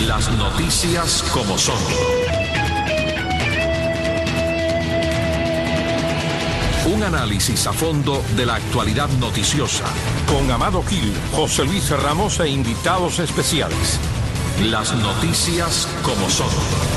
Las noticias como son. Un análisis a fondo de la actualidad noticiosa. Con Amado Gil, José Luis Ramos e invitados especiales. Las noticias como son.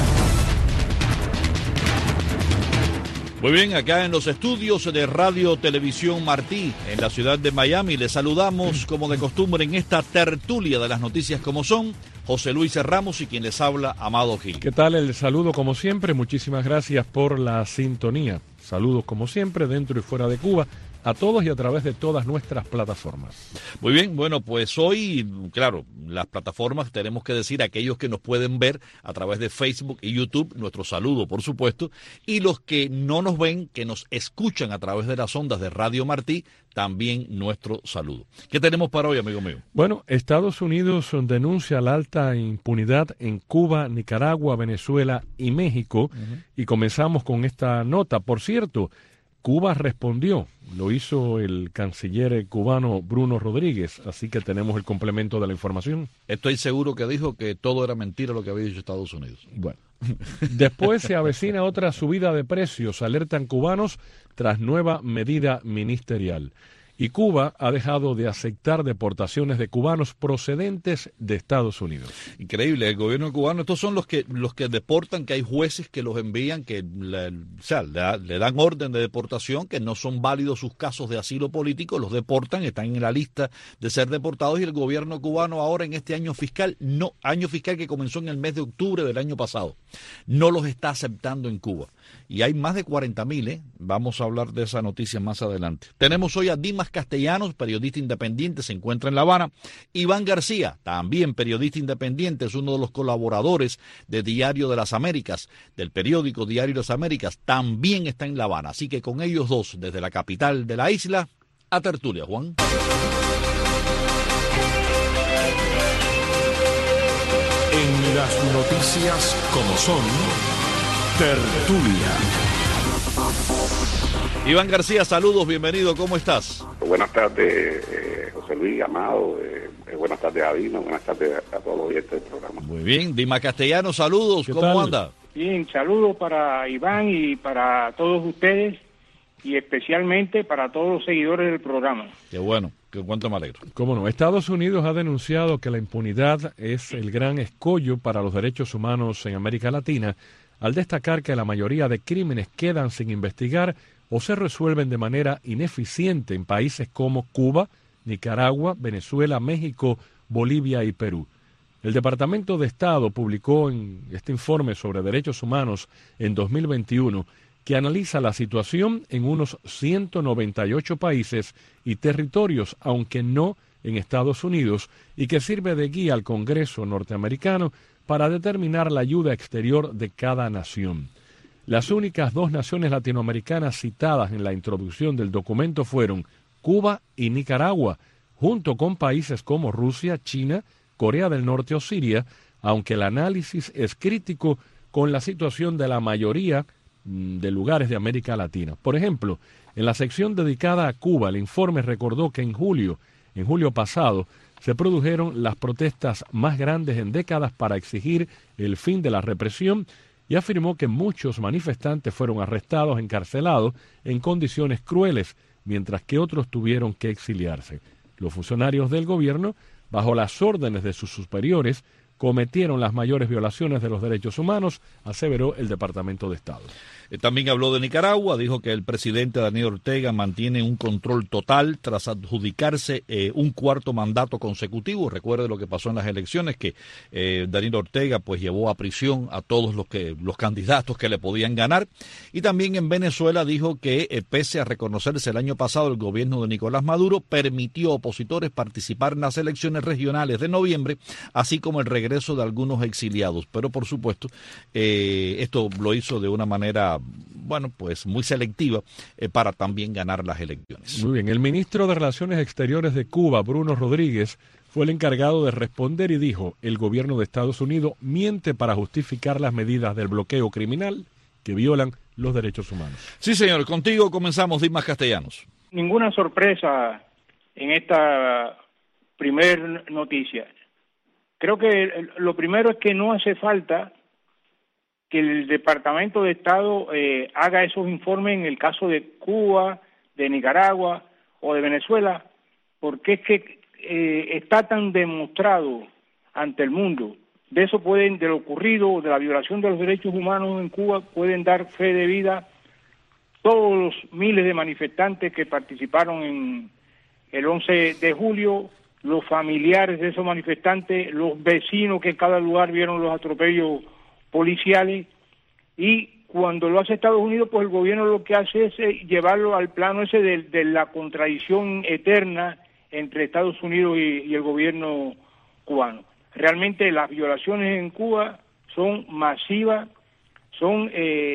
Muy bien, acá en los estudios de Radio Televisión Martí, en la ciudad de Miami, les saludamos como de costumbre en esta tertulia de las noticias como son, José Luis Ramos y quien les habla, Amado Gil. ¿Qué tal? El saludo como siempre, muchísimas gracias por la sintonía. Saludos como siempre dentro y fuera de Cuba, a todos y a través de todas nuestras plataformas. Muy bien, bueno, pues hoy, claro, las plataformas tenemos que decir a aquellos que nos pueden ver a través de Facebook y YouTube, nuestro saludo, por supuesto, y los que no nos ven, que nos escuchan a través de las ondas de Radio Martí, también nuestro saludo. ¿Qué tenemos para hoy, amigo mío? Bueno, Estados Unidos denuncia la alta impunidad en Cuba, Nicaragua, Venezuela y México, y comenzamos con esta nota. Por cierto, Cuba respondió, lo hizo el canciller cubano Bruno Rodríguez, así que tenemos el complemento de la información. Estoy seguro que dijo que todo era mentira lo que había dicho Estados Unidos. Bueno, después se avecina otra subida de precios, alertan cubanos tras nueva medida ministerial. Y Cuba ha dejado de aceptar deportaciones de cubanos procedentes de Estados Unidos. Increíble, el gobierno cubano, estos son los que deportan, que hay jueces que los envían, que le dan orden de deportación, que no son válidos sus casos de asilo político, los deportan, están en la lista de ser deportados, y el gobierno cubano ahora en este año fiscal que comenzó en el mes de octubre del año pasado, no los está aceptando en Cuba. Y hay más de 40,000, Vamos a hablar de esa noticia más adelante. Tenemos hoy a Dimas Castellanos, periodista independiente, se encuentra en La Habana. Iván García, también periodista independiente, es uno de los colaboradores de Diario de las Américas, del periódico Diario de las Américas, también está en La Habana. Así que con ellos dos, desde la capital de la isla, a tertulia, Juan. En las noticias como son, tertulia. Iván García, saludos, bienvenido, ¿cómo estás? Buenas tardes, José Luis, Amado, buenas tardes a Dino, buenas tardes a todos los oyentes del programa. Muy bien, Dimas Castellanos, saludos, ¿cómo anda? Bien, saludos para Iván y para todos ustedes y especialmente para todos los seguidores del programa. Qué bueno, que cuánto me alegro. Cómo no, Estados Unidos ha denunciado que la impunidad es el gran escollo para los derechos humanos en América Latina, al destacar que la mayoría de crímenes quedan sin investigar o se resuelven de manera ineficiente en países como Cuba, Nicaragua, Venezuela, México, Bolivia y Perú. El Departamento de Estado publicó en este informe sobre derechos humanos en 2021 que analiza la situación en unos 198 países y territorios, aunque no en Estados Unidos, y que sirve de guía al Congreso norteamericano para determinar la ayuda exterior de cada nación. Las únicas dos naciones latinoamericanas citadas en la introducción del documento fueron Cuba y Nicaragua, junto con países como Rusia, China, Corea del Norte o Siria, aunque el análisis es crítico con la situación de la mayoría de lugares de América Latina. Por ejemplo, en la sección dedicada a Cuba, el informe recordó que en julio pasado, se produjeron las protestas más grandes en décadas para exigir el fin de la represión y afirmó que muchos manifestantes fueron arrestados, encarcelados en condiciones crueles, mientras que otros tuvieron que exiliarse. Los funcionarios del gobierno, bajo las órdenes de sus superiores, cometieron las mayores violaciones de los derechos humanos, aseveró el Departamento de Estado. También habló de Nicaragua, dijo que el presidente Daniel Ortega mantiene un control total tras adjudicarse un cuarto mandato consecutivo. Recuerde lo que pasó en las elecciones, que Daniel Ortega pues llevó a prisión a todos los candidatos que le podían ganar. Y también en Venezuela dijo que pese a reconocerse el año pasado el gobierno de Nicolás Maduro, permitió a opositores participar en las elecciones regionales de noviembre, así como el regreso de algunos exiliados. Pero por supuesto, esto lo hizo de una manera pues muy selectiva para también ganar las elecciones. Muy bien, el ministro de Relaciones Exteriores de Cuba, Bruno Rodríguez, fue el encargado de responder y dijo: el gobierno de Estados Unidos miente para justificar las medidas del bloqueo criminal que violan los derechos humanos. Sí, señor, contigo comenzamos, Dimas Castellanos. Ninguna sorpresa en esta primer noticia. Creo que lo primero es que no hace falta que el Departamento de Estado haga esos informes en el caso de Cuba, de Nicaragua o de Venezuela, porque es que está tan demostrado ante el mundo. De eso de lo ocurrido, de la violación de los derechos humanos en Cuba, pueden dar fe de vida todos los miles de manifestantes que participaron en el 11 de julio, los familiares de esos manifestantes, los vecinos que en cada lugar vieron los atropellos policiales, y cuando lo hace Estados Unidos, pues el gobierno lo que hace es llevarlo al plano ese de la contradicción eterna entre Estados Unidos y el gobierno cubano. Realmente las violaciones en Cuba son masivas, son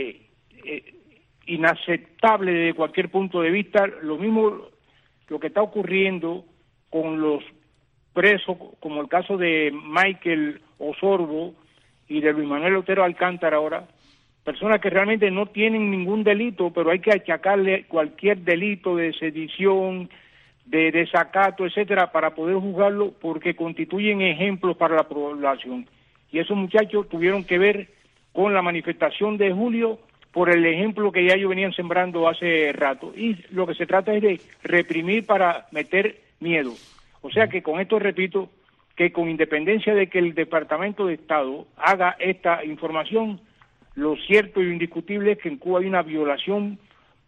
inaceptables desde cualquier punto de vista. Lo mismo lo que está ocurriendo con los presos, como el caso de Michael Osorbo y de Luis Manuel Otero Alcántara ahora, personas que realmente no tienen ningún delito, pero hay que achacarle cualquier delito de sedición, de desacato, etcétera, para poder juzgarlo, porque constituyen ejemplos para la población. Y esos muchachos tuvieron que ver con la manifestación de julio por el ejemplo que ya ellos venían sembrando hace rato. Y lo que se trata es de reprimir para meter miedo. O sea que con esto repito que con independencia de que el Departamento de Estado haga esta información, lo cierto y indiscutible es que en Cuba hay una violación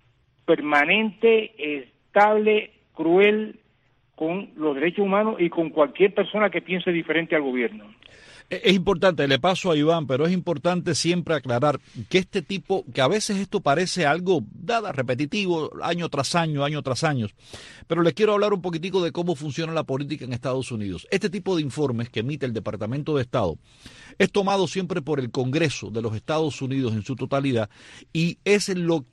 permanente, estable, cruel con los derechos humanos y con cualquier persona que piense diferente al gobierno. Es importante, le paso a Iván, pero es importante siempre aclarar que este tipo, que a veces esto parece algo repetitivo, año tras año, pero les quiero hablar un poquitico de cómo funciona la política en Estados Unidos. Este tipo de informes que emite el Departamento de Estado es tomado siempre por el Congreso de los Estados Unidos en su totalidad y es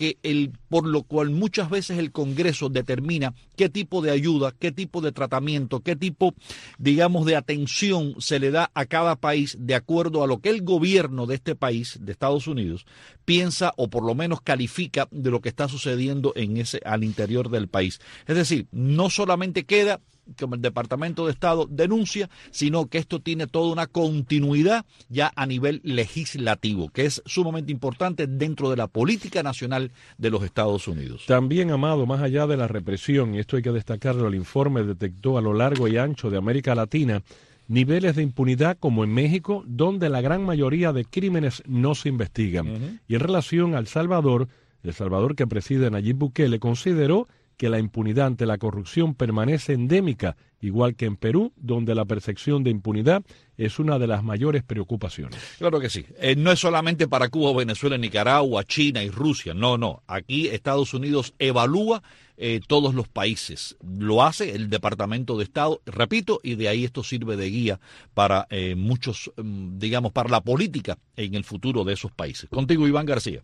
por lo cual muchas veces el Congreso determina qué tipo de ayuda, qué tipo de tratamiento, qué tipo, digamos, de atención se le da a cada país de acuerdo a lo que el gobierno de este país, de Estados Unidos, piensa o por lo menos califica de lo que está sucediendo al interior del país. Es decir, no solamente queda como el Departamento de Estado denuncia, sino que esto tiene toda una continuidad ya a nivel legislativo, que es sumamente importante dentro de la política nacional de los Estados Unidos. También, Amado, más allá de la represión, y esto hay que destacarlo, el informe detectó a lo largo y ancho de América Latina niveles de impunidad como en México, donde la gran mayoría de crímenes no se investigan. Y en relación a El Salvador que preside Nayib Bukele, consideró que la impunidad ante la corrupción permanece endémica, igual que en Perú, donde la percepción de impunidad es una de las mayores preocupaciones. Claro que sí. No es solamente para Cuba, Venezuela, Nicaragua, China y Rusia. No. Aquí Estados Unidos evalúa todos los países. Lo hace el Departamento de Estado, repito, y de ahí esto sirve de guía para muchos, digamos, para la política en el futuro de esos países. Contigo, Iván García.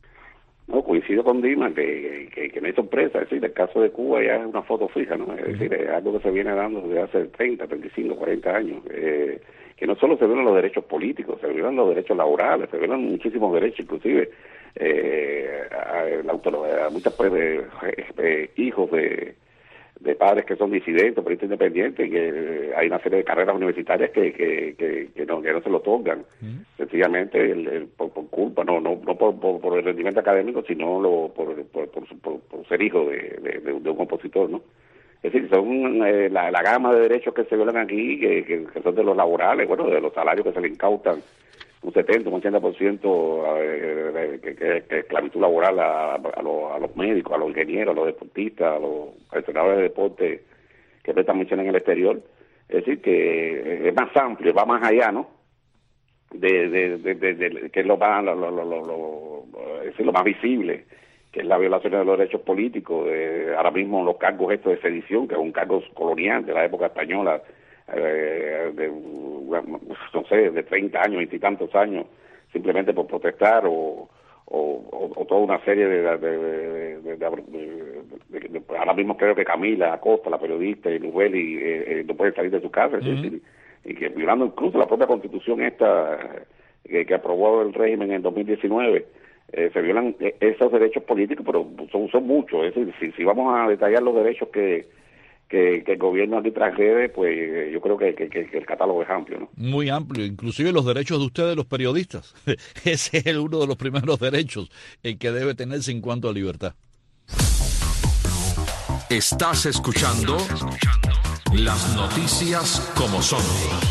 No, coincido con Dima que no hay sorpresa, es decir, el caso de Cuba ya es una foto fija, ¿no? Es decir, es algo que se viene dando desde hace 30, 35, 40 años, que no solo se violan los derechos políticos, se violan los derechos laborales, se violan muchísimos derechos, inclusive muchas hijos de padres que son disidentes, periodistas independientes, que hay una serie de carreras universitarias que no se lo otorgan, sencillamente por culpa, no por el rendimiento académico, sino por ser hijo de un opositor, ¿no? Es decir, son la gama de derechos que se violan aquí, que son de los laborales, bueno, de los salarios que se le incautan, un 70, un 80% que esclavitud laboral a los médicos, a los ingenieros, a los deportistas, a los profesionales de deporte que prestan misión en el exterior. Es decir, que es más amplio, va más allá, ¿no? De que es lo más visible, que es la violación de los derechos políticos. Ahora mismo los cargos estos de sedición, que es un cargo colonial de la época española, de 30 años, 20 y tantos años, simplemente por protestar o toda una serie ahora mismo creo que Camila Acosta, la periodista, y Nubeli no pueden salir de su casa, y que violando incluso la propia constitución esta que aprobó el régimen en 2019, se violan esos derechos políticos, pero son muchos. Es decir, si vamos a detallar los derechos que que el gobierno aquí transgrede, pues yo creo que el catálogo es amplio, ¿no? Muy amplio, inclusive los derechos de ustedes, los periodistas. Ese es uno de los primeros derechos que debe tenerse en cuanto a libertad. Estás escuchando las noticias como son.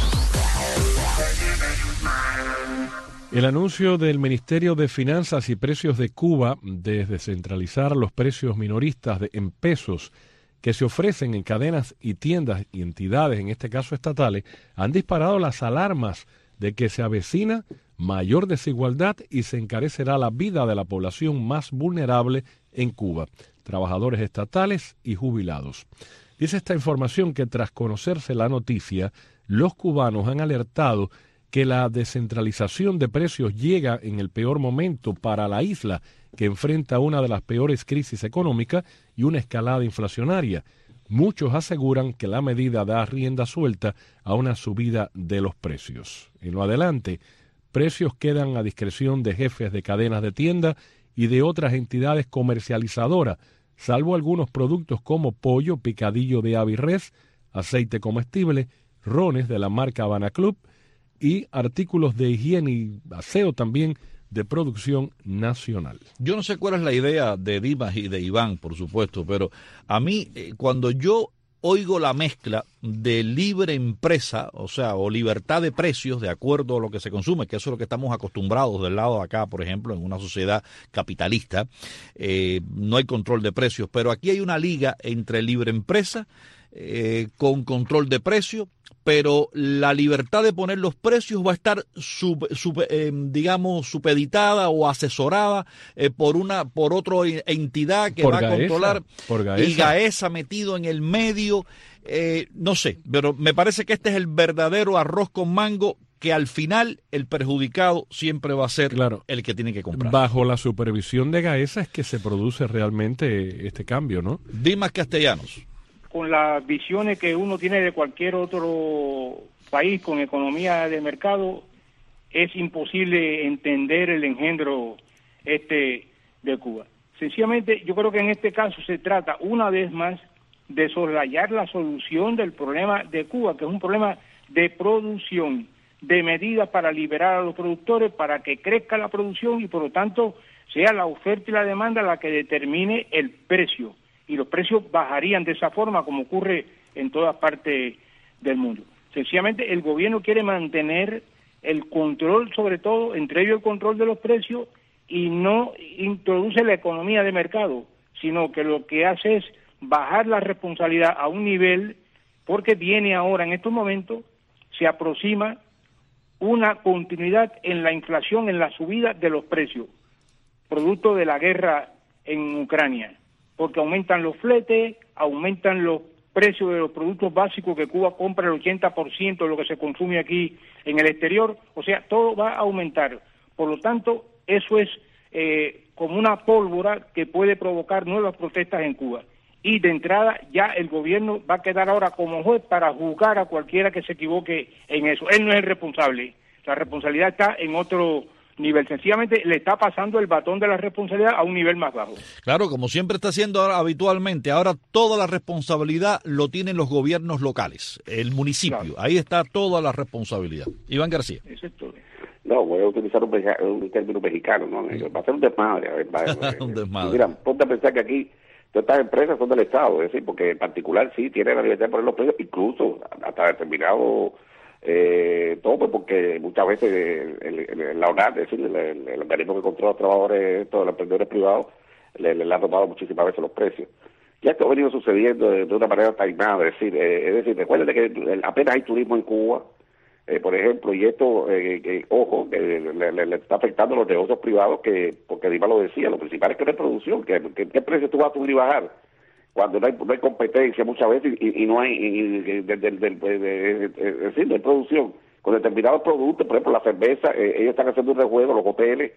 El anuncio del Ministerio de Finanzas y Precios de Cuba de descentralizar los precios minoristas en pesos que se ofrecen en cadenas y tiendas y entidades, en este caso estatales, han disparado las alarmas de que se avecina mayor desigualdad y se encarecerá la vida de la población más vulnerable en Cuba, trabajadores estatales y jubilados. Dice esta información que tras conocerse la noticia, los cubanos han alertado que la descentralización de precios llega en el peor momento para la isla, que enfrenta una de las peores crisis económicas y una escalada inflacionaria. Muchos aseguran que la medida da rienda suelta a una subida de los precios. En lo adelante, precios quedan a discreción de jefes de cadenas de tienda y de otras entidades comercializadoras, salvo algunos productos como pollo, picadillo de ave y res, aceite comestible, rones de la marca Habana Club y artículos de higiene y aseo también de producción nacional. Yo no sé cuál es la idea de Dimas y de Iván, por supuesto, pero a mí cuando yo oigo la mezcla de libre empresa, o sea, o libertad de precios de acuerdo a lo que se consume, que eso es lo que estamos acostumbrados del lado de acá, por ejemplo, en una sociedad capitalista, no hay control de precios, pero aquí hay una liga entre libre empresa con control de precios, pero la libertad de poner los precios va a estar digamos supeditada o asesorada por otra entidad que va a controlar, y Gaesa metido en el medio, no sé, pero me parece que este es el verdadero arroz con mango, que al final el perjudicado siempre va a ser el que tiene que comprar. Bajo la supervisión de Gaesa es que se produce realmente este cambio, ¿no? Dimas Castellanos. Con las visiones que uno tiene de cualquier otro país con economía de mercado, es imposible entender el engendro de Cuba. Sencillamente, yo creo que en este caso se trata, una vez más, de soslayar la solución del problema de Cuba, que es un problema de producción, de medidas para liberar a los productores, para que crezca la producción y, por lo tanto, sea la oferta y la demanda la que determine el precio. Y los precios bajarían de esa forma, como ocurre en todas partes del mundo. Sencillamente el gobierno quiere mantener el control, sobre todo, entre ellos el control de los precios, y no introduce la economía de mercado, sino que lo que hace es bajar la responsabilidad a un nivel, porque viene ahora, en estos momentos, se aproxima una continuidad en la inflación, en la subida de los precios, producto de la guerra en Ucrania, porque aumentan los fletes, aumentan los precios de los productos básicos que Cuba compra el 80% de lo que se consume aquí en el exterior, o sea, todo va a aumentar. Por lo tanto, eso es como una pólvora que puede provocar nuevas protestas en Cuba. Y de entrada ya el gobierno va a quedar ahora como juez para juzgar a cualquiera que se equivoque en eso. Él no es el responsable, la responsabilidad está en otro nivel, sencillamente le está pasando el batón de la responsabilidad a un nivel más bajo. Claro, como siempre está haciendo ahora, habitualmente, ahora toda la responsabilidad lo tienen los gobiernos locales, el municipio, claro. Ahí está toda la responsabilidad. Iván García. Eso es todo. No, voy a utilizar un término mexicano, ¿no? Va a ser un desmadre. A ver, un desmadre. Mira, ponte a pensar que aquí todas estas empresas son del Estado, es decir, porque en particular sí tiene la libertad de poner los precios, incluso hasta determinado todo, pues porque muchas veces la ONAT, es decir, el organismo que controla a los trabajadores, todos los emprendedores privados, le ha tomado muchísimas veces los precios. Ya esto ha venido sucediendo de una manera taimada, es decir, recuerden que apenas hay turismo en Cuba, por ejemplo, y esto, ojo, le está afectando a los negocios privados, porque Dimas lo decía, lo principal es que no hay producción, ¿qué precio tú vas a subir y bajar? Cuando no hay competencia muchas veces y no hay no hay producción con determinados productos, por ejemplo la cerveza, ellos están haciendo un rejuego, los hoteles,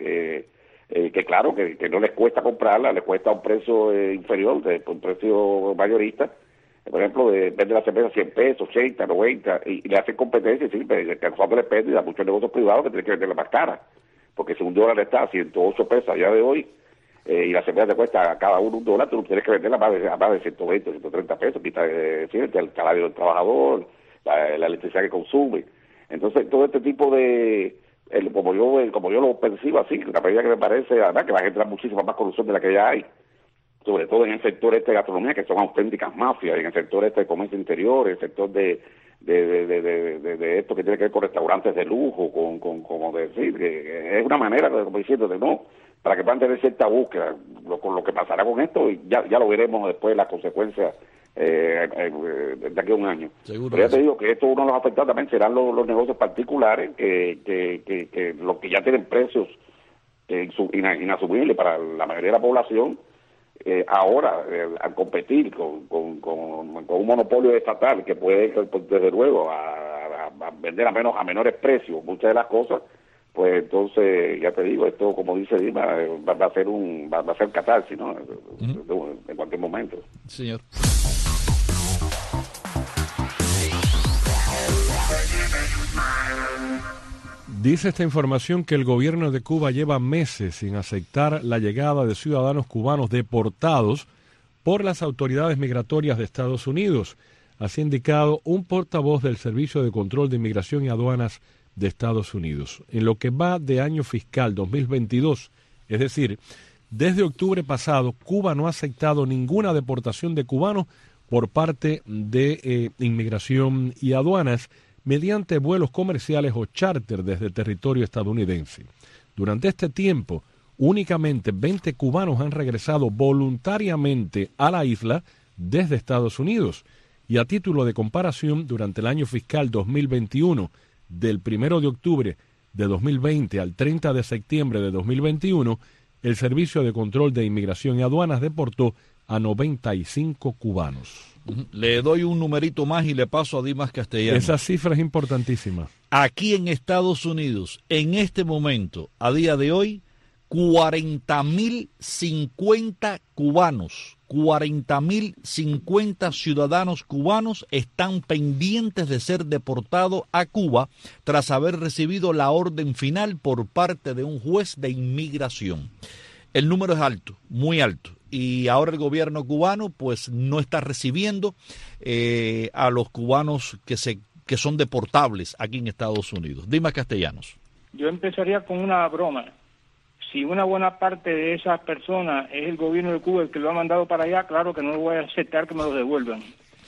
que claro, que no les cuesta comprarla, les cuesta un precio inferior, un precio mayorista, por ejemplo, vende la cerveza 100 pesos, 80, 90, y le hacen competencia, sí, causándole pérdida a muchos negocios privados que tienen que venderla más cara, porque si un dólar está a 108 pesos allá de hoy, y la cerveza te cuesta a cada uno $1, tú tienes que venderla a más de 120, 130 pesos, quita el salario del trabajador, la electricidad que consume. Entonces, todo este tipo de, como yo lo percibo así, una medida que me parece, además, que va a generar muchísima más corrupción de la que ya hay, sobre todo en el sector de gastronomía, que son auténticas mafias, en el sector de comercio interior, en el sector de esto que tiene que ver con restaurantes de lujo, como decir, que es una manera, como diciendo, de no, para que puedan tener cierta búsqueda, con lo que pasará con esto, y ya lo veremos después, las consecuencias de aquí a un año. Seguro. Pero ya te digo que esto uno de los afectados también serán los negocios particulares, que los que ya tienen precios inasumibles para la mayoría de la población, ahora al competir con un monopolio estatal que puede, desde luego, a vender a menores precios muchas de las cosas, pues entonces, ya te digo, esto, como dice Dima, va a ser catarsis, ¿no? En cualquier momento. Señor. Dice esta información que el gobierno de Cuba lleva meses sin aceptar la llegada de ciudadanos cubanos deportados por las autoridades migratorias de Estados Unidos. Así ha indicado un portavoz del Servicio de Control de Inmigración y Aduanas de Estados Unidos. En lo que va de año fiscal 2022, es decir, desde octubre pasado, Cuba no ha aceptado ninguna deportación de cubanos por parte de Inmigración y Aduanas mediante vuelos comerciales o charter desde territorio estadounidense. Durante este tiempo, únicamente 20 cubanos han regresado voluntariamente a la isla desde Estados Unidos. Y a título de comparación, durante el año fiscal 2021, del 1 de octubre de 2020 al 30 de septiembre de 2021, el Servicio de Control de Inmigración y Aduanas deportó a 95 cubanos. Le doy un numerito más y le paso a Dimas Castellanos. Esa cifra es importantísima. Aquí en Estados Unidos, en este momento, a día de hoy, 40.050 cubanos, 40.050 ciudadanos cubanos están pendientes de ser deportados a Cuba tras haber recibido la orden final por parte de un juez de inmigración. El número es alto, muy alto. Y ahora el gobierno cubano pues no está recibiendo a los cubanos que son deportables aquí en Estados Unidos. Dimas Castellanos. Yo empezaría con una broma. Si una buena parte de esas personas es el gobierno de Cuba el que lo ha mandado para allá, claro que no voy a aceptar que me lo devuelvan.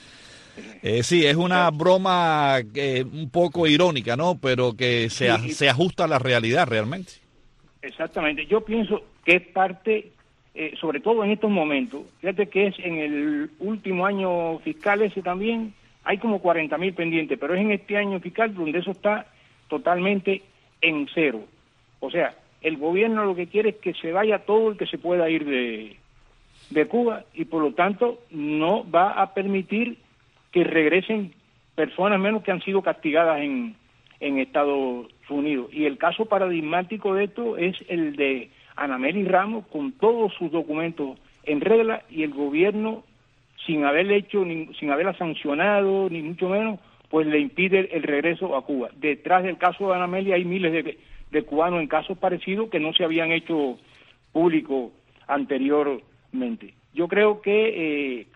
Sí, es una broma un poco irónica, ¿no? Pero que se ajusta a la realidad realmente. Exactamente. Yo pienso que es parte... sobre todo en estos momentos, fíjate que es en el último año fiscal ese también, hay como 40.000 pendientes, pero es en este año fiscal donde eso está totalmente en cero. O sea, el gobierno lo que quiere es que se vaya todo el que se pueda ir de Cuba y por lo tanto no va a permitir que regresen personas menos que han sido castigadas en Estados Unidos. Y el caso paradigmático de esto es el de Ana Meli Ramos, con todos sus documentos en regla y el gobierno, sin haberla sancionado, ni mucho menos, pues le impide el regreso a Cuba. Detrás del caso de Ana Meli hay miles de cubanos en casos parecidos que no se habían hecho públicos anteriormente. Yo creo que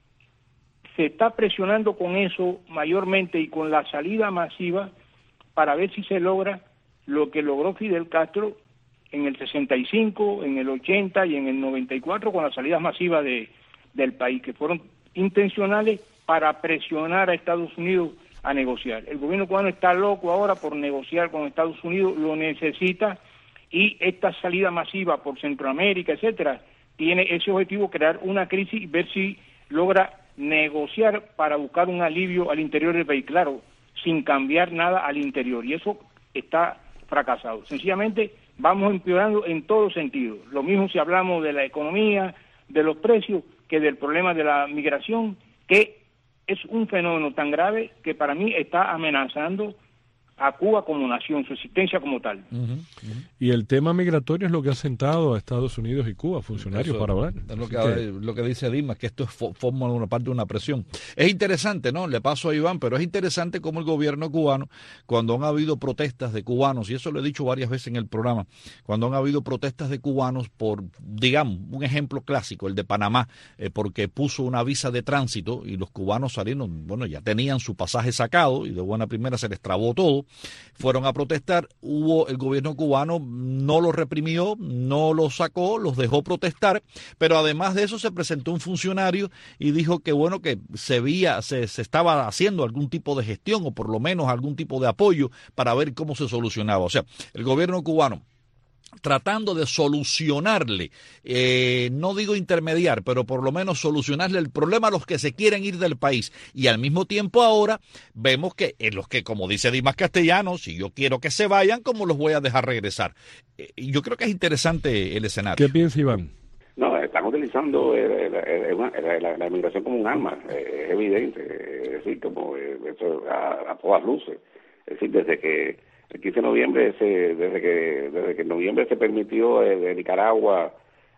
se está presionando con eso mayormente y con la salida masiva para ver si se logra lo que logró Fidel Castro en el 65, en el 80 y en el 94 con las salidas masivas del país, que fueron intencionales para presionar a Estados Unidos a negociar. El gobierno cubano está loco ahora por negociar con Estados Unidos, lo necesita, y esta salida masiva por Centroamérica, etcétera, tiene ese objetivo, crear una crisis y ver si logra negociar para buscar un alivio al interior del país, claro, sin cambiar nada al interior, y eso está fracasado. Sencillamente vamos empeorando en todos sentidos. Lo mismo si hablamos de la economía, de los precios, que del problema de la migración, que es un fenómeno tan grave que para mí está amenazando a Cuba como nación, su existencia como tal. Y el tema migratorio es lo que ha sentado a Estados Unidos y Cuba, funcionarios, para hablar. Es lo que dice Dimas, que esto forma una parte de una presión. Es interesante, ¿no? Le paso a Iván, pero es interesante cómo el gobierno cubano, cuando han habido protestas de cubanos, y eso lo he dicho varias veces en el programa, cuando han habido protestas de cubanos por, digamos, un ejemplo clásico, el de Panamá, porque puso una visa de tránsito y los cubanos salieron, bueno, ya tenían su pasaje sacado y de buena primera se les trabó todo. Fueron a protestar, el gobierno cubano no los reprimió, no los sacó, los dejó protestar, pero además de eso se presentó un funcionario y dijo que bueno, que se estaba haciendo algún tipo de gestión o por lo menos algún tipo de apoyo para ver cómo se solucionaba. O sea, el gobierno cubano tratando de solucionarle, no digo intermediar, pero por lo menos solucionarle el problema a los que se quieren ir del país. Y al mismo tiempo ahora vemos que en los que, como dice Dimas Castellanos, si yo quiero que se vayan, ¿cómo los voy a dejar regresar? Yo creo que es interesante el escenario. ¿Qué piensa Iván? No, están utilizando la inmigración como un arma, es evidente, es decir, como eso a todas luces. Es decir, desde que el 15 de noviembre, desde que en noviembre se permitió de Nicaragua,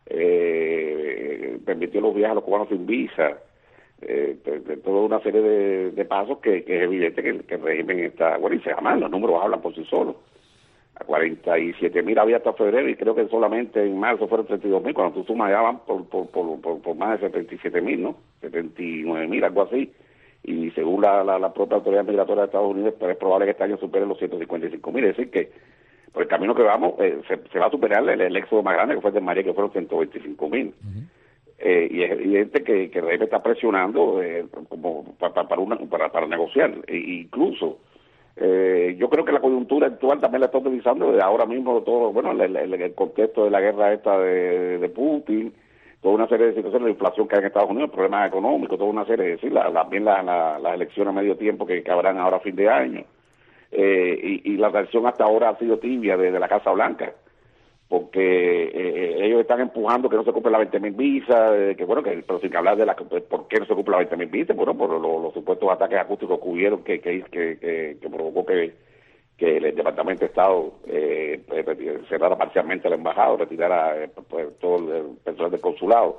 permitió los viajes a los cubanos sin visa, de toda una serie de pasos que es evidente que el régimen está, bueno, y se llaman, los números hablan por sí solos. A 47.000 había hasta febrero y creo que solamente en marzo fueron 32.000, cuando tú sumas ya van por más de 77.000, ¿no? 79.000, algo así. Y según la propia autoridad migratoria de Estados Unidos, es probable que este año supere los 155.000. Es decir, que por el camino que vamos, se va a superar el éxodo más grande, que fue el de María, que fueron 125.000. Y es evidente que el régimen está presionando como para negociar. Incluso, yo creo que la coyuntura actual también la está utilizando desde ahora mismo, todo, bueno, el contexto de la guerra esta de Putin, toda una serie de situaciones, la inflación que hay en Estados Unidos, problemas económicos, toda una serie de decir, también las elecciones a medio tiempo que habrán ahora a fin de año, y la reacción hasta ahora ha sido tibia desde la Casa Blanca, porque ellos están empujando que no se cumplen las 20.000 visas, pero sin hablar de por qué no se cumplen las 20.000 visas, bueno, por los supuestos ataques acústicos que hubieron que provocó que el Departamento de Estado cerrara parcialmente la embajada, retirara todo el personal del consulado.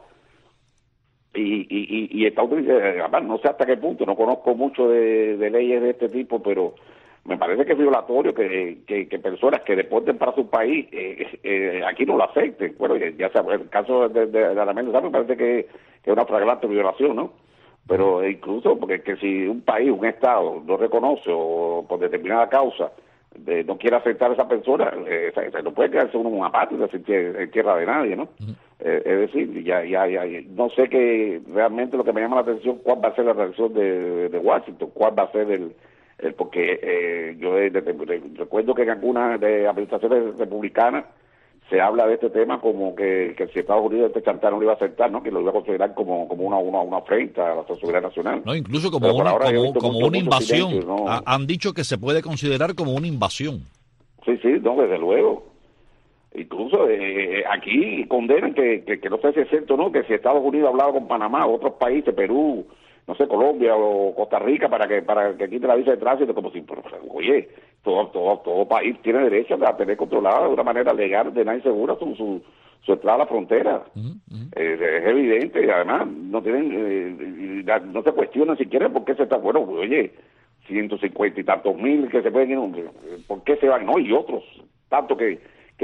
Y Estados Unidos, no sé hasta qué punto, no conozco mucho de leyes de este tipo, pero me parece que es violatorio que personas que deporten para su país aquí no lo acepten. Bueno, ya sabe, el caso de la Mendoza me parece que es una flagrante violación, ¿no? Pero incluso porque que si un país, un Estado, no reconoce o por determinada causa no quiere aceptar a esa persona, no puede quedarse uno en una patria en tierra de nadie, ¿no? Es decir, ya no sé que realmente lo que me llama la atención, cuál va a ser la reacción de Washington, cuál va a ser porque yo recuerdo que en algunas de administraciones republicanas se habla de este tema como que si Estados Unidos este chantaje no lo iba a aceptar, ¿no? Que lo iba a considerar como una afrenta a la soberanía nacional. No, incluso como una invasión. Silencio, ¿no? Han dicho que se puede considerar como una invasión. Sí, no, desde luego. Incluso aquí condenan que no sé si es cierto o no, que si Estados Unidos ha hablado con Panamá, otros países, Perú, no sé, Colombia o Costa Rica para que quite la visa de tránsito, como si, oye, todo país tiene derecho a tener controlada de una manera legal, de nada insegura su entrada a la frontera. Es evidente, y además no tienen, no se cuestionan siquiera por qué se está, bueno, oye, 150 y tantos mil que se pueden ir, ¿por qué se van? No, y otros, tanto que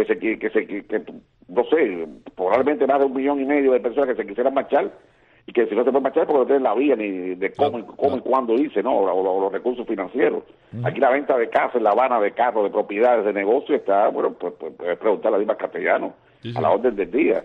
no sé, probablemente más de 1,5 millones de personas que se quisieran marchar, y que si no se puede marchar porque no tienen la vía ni de cómo y cuándo irse, ¿no? O los recursos financieros. Aquí la venta de casas en La Habana, de carros, de propiedades, de negocios, está, bueno, pues preguntar a Dimas Castellanos, a la orden del día.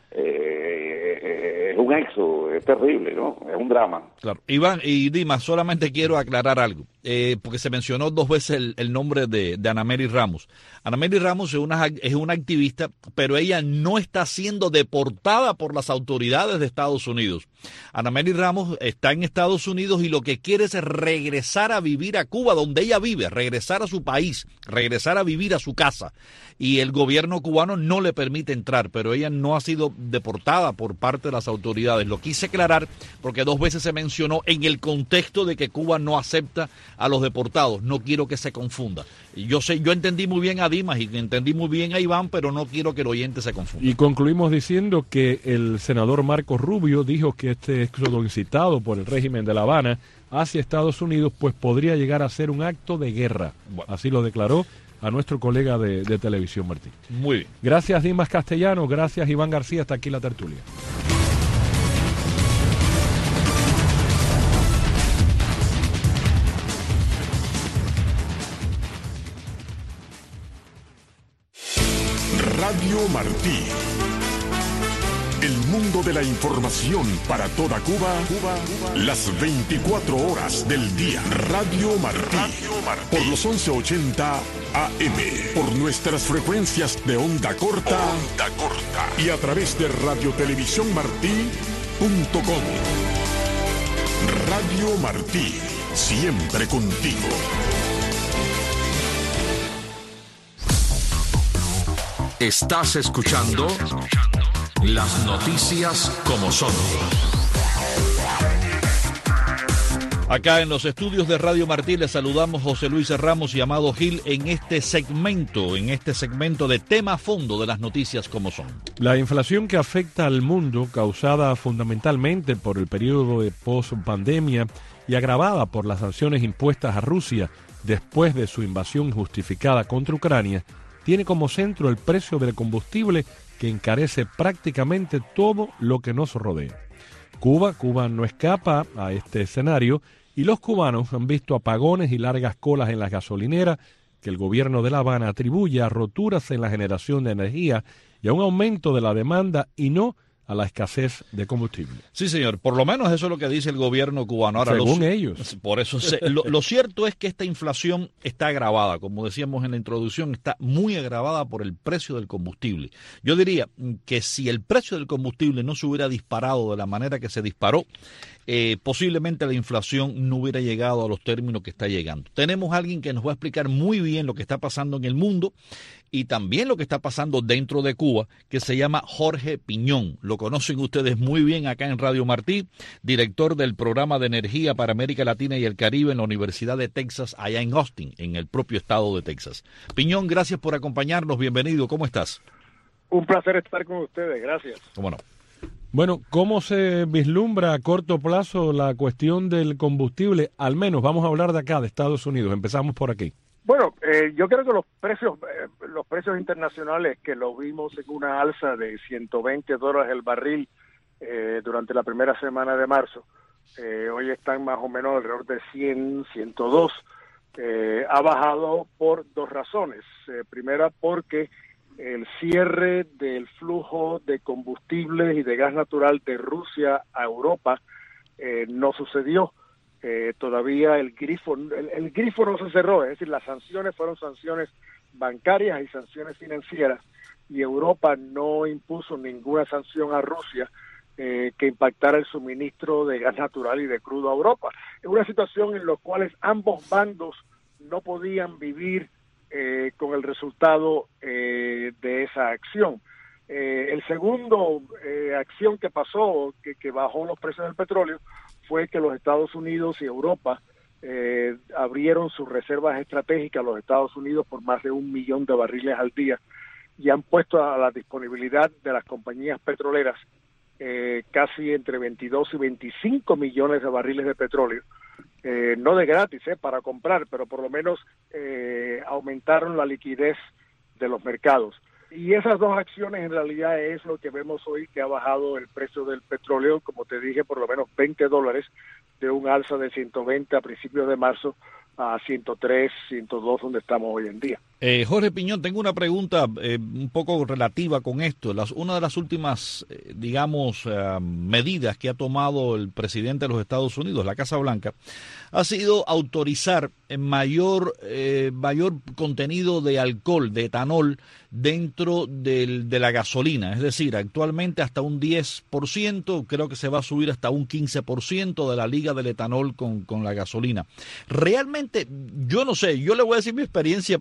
Es un éxodo, es terrible, ¿no? Es un drama. Claro. Iván y Dimas, solamente quiero aclarar algo, porque se mencionó 2 veces el nombre de Ana Mary Ramos. Ana Mary Ramos es una activista, pero ella no está siendo deportada por las autoridades de Estados Unidos. Ana Mary Ramos está en Estados Unidos y lo que quiere es regresar a vivir a Cuba, donde ella vive, regresar a su país, regresar a vivir a su casa. Y el gobierno cubano no le permite entrar, pero ella no ha sido deportada por parte de las autoridades. Lo quise aclarar porque 2 veces se mencionó en el contexto de que Cuba no acepta a los deportados. No quiero que se confunda. Yo entendí muy bien a Dimas y entendí muy bien a Iván, pero no quiero que el oyente se confunda. Y concluimos diciendo que el senador Marco Rubio dijo que este éxodo incitado por el régimen de La Habana hacia Estados Unidos pues podría llegar a ser un acto de guerra. Bueno. Así lo declaró a nuestro colega de televisión, Martín. Muy bien. Gracias, Dimas Castellano. Gracias, Iván García. Hasta aquí la tertulia. Radio Martí. El mundo de la información para toda Cuba, las 24 horas del día. Radio Martí. Por los 1180 AM. Por nuestras frecuencias de onda corta. Y a través de radiotelevisiónmartí.com. Radio Martí. Siempre contigo. Estás escuchando las noticias como son. Acá en los estudios de Radio Martí les saludamos José Luis Ramos y Amado Gil en este segmento de tema a fondo de las noticias como son. La inflación que afecta al mundo, causada fundamentalmente por el periodo de post-pandemia y agravada por las sanciones impuestas a Rusia después de su invasión justificada contra Ucrania, tiene como centro el precio del combustible que encarece prácticamente todo lo que nos rodea. Cuba no escapa a este escenario y los cubanos han visto apagones y largas colas en las gasolineras que el gobierno de La Habana atribuye a roturas en la generación de energía y a un aumento de la demanda y no a la escasez de combustible. Sí, señor. Por lo menos eso es lo que dice el gobierno cubano. Ahora, según ellos. Por eso lo cierto es que esta inflación está agravada. Como decíamos en la introducción, está muy agravada por el precio del combustible. Yo diría que si el precio del combustible no se hubiera disparado de la manera que se disparó, posiblemente la inflación no hubiera llegado a los términos que está llegando. Tenemos a alguien que nos va a explicar muy bien lo que está pasando en el mundo y también lo que está pasando dentro de Cuba, que se llama Jorge Piñón. Lo conocen ustedes muy bien acá en Radio Martí, director del programa de energía para América Latina y el Caribe en la Universidad de Texas, allá en Austin, en el propio estado de Texas. Piñón, gracias por acompañarnos, bienvenido, ¿cómo estás? Un placer estar con ustedes, gracias. ¿Cómo no? Bueno, ¿cómo se vislumbra a corto plazo la cuestión del combustible? Al menos vamos a hablar de acá, de Estados Unidos. Empezamos por aquí. Bueno, yo creo que los precios internacionales que lo vimos en una alza de $120 el barril durante la primera semana de marzo, hoy están más o menos alrededor de 100, 102. Ha bajado por dos razones. Primera, porque el cierre del flujo de combustibles y de gas natural de Rusia a Europa no sucedió. Todavía el grifo no se cerró, es decir, las sanciones fueron sanciones bancarias y sanciones financieras, y Europa no impuso ninguna sanción a Rusia que impactara el suministro de gas natural y de crudo a Europa. Es una situación en la cual ambos bandos no podían vivir con el resultado de esa acción. El segundo acción que pasó, que bajó los precios del petróleo, fue que los Estados Unidos y Europa abrieron sus reservas estratégicas, los Estados Unidos, por más de 1 millón de barriles al día, y han puesto a la disponibilidad de las compañías petroleras casi entre 22 y 25 millones de barriles de petróleo, no de gratis para comprar, pero por lo menos aumentaron la liquidez de los mercados. Y esas dos acciones en realidad es lo que vemos hoy, que ha bajado el precio del petróleo, como te dije, por lo menos $20, de un alza de 120 a principios de marzo a 103, 102, donde estamos hoy en día. Jorge Piñón, tengo una pregunta un poco relativa con esto. Una de las últimas, medidas que ha tomado el presidente de los Estados Unidos, la Casa Blanca, ha sido autorizar mayor contenido de alcohol, de etanol, dentro de la gasolina. Es decir, actualmente hasta un 10%, creo que se va a subir hasta un 15% de la liga del etanol con la gasolina. Realmente, yo no sé, yo le voy a decir mi experiencia particular.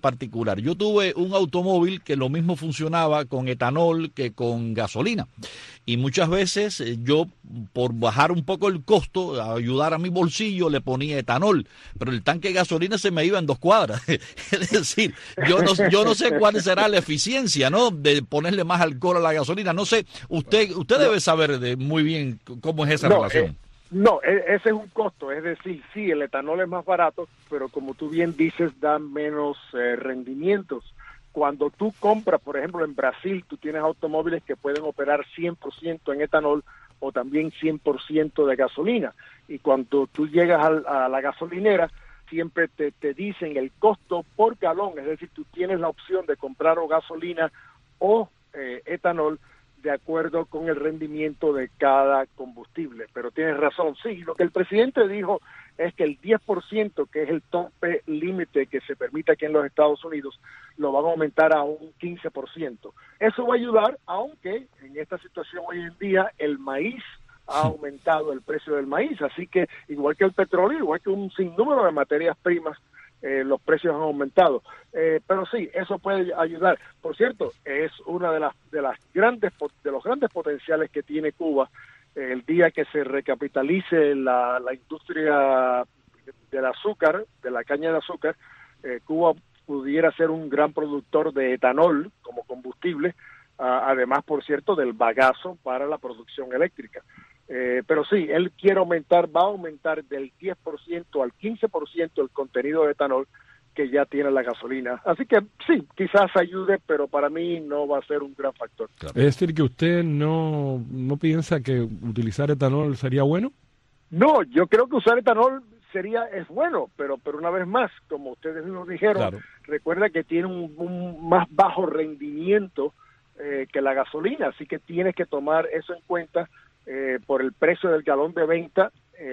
particular. Yo tuve un automóvil que lo mismo funcionaba con etanol que con gasolina. Y muchas veces yo, por bajar un poco el costo, ayudar a mi bolsillo, le ponía etanol. Pero el tanque de gasolina se me iba en 2 cuadras. Es decir, yo no sé cuál será la eficiencia, ¿no?, de ponerle más alcohol a la gasolina. No sé, usted debe saber muy bien cómo es esa relación. Ese es un costo, es decir, sí, el etanol es más barato, pero como tú bien dices, da menos rendimientos. Cuando tú compras, por ejemplo, en Brasil, tú tienes automóviles que pueden operar 100% en etanol o también 100% de gasolina. Y cuando tú llegas a la gasolinera, siempre te dicen el costo por galón, es decir, tú tienes la opción de comprar o gasolina o etanol de acuerdo con el rendimiento de cada combustible. Pero tienes razón, sí, lo que el presidente dijo es que el 10%, que es el tope límite que se permite aquí en los Estados Unidos, lo van a aumentar a un 15%. Eso va a ayudar, aunque en esta situación hoy en día el maíz ha aumentado el precio del maíz, así que igual que el petróleo, igual que un sinnúmero de materias primas, los precios han aumentado. Pero sí, eso puede ayudar. Por cierto, es una de los grandes potenciales que tiene Cuba. El día que se recapitalice la industria del azúcar, de la caña de azúcar, Cuba pudiera ser un gran productor de etanol como combustible, además, por cierto, del bagazo para la producción eléctrica. Pero sí, él va a aumentar del 10% al 15% el contenido de etanol que ya tiene la gasolina. Así que sí, quizás ayude, pero para mí no va a ser un gran factor. Es decir, que usted no piensa que utilizar etanol sería bueno. No, yo creo que usar etanol es bueno, pero una vez más, como ustedes nos dijeron, Claro. Recuerda que tiene un más bajo rendimiento que la gasolina, así que tienes que tomar eso en cuenta por el precio del galón de venta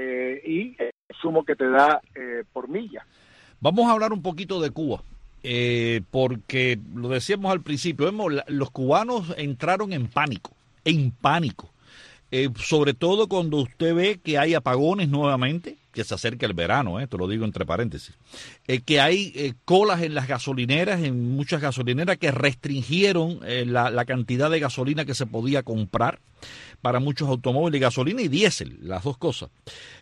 y el consumo que te da por milla. Vamos a hablar un poquito de Cuba, porque lo decíamos al principio, los cubanos entraron en pánico, sobre todo cuando usted ve que hay apagones nuevamente, que se acerca el verano, esto lo digo entre paréntesis, que hay colas en las gasolineras, en muchas gasolineras que restringieron la cantidad de gasolina que se podía comprar para muchos automóviles, gasolina y diésel, las dos cosas.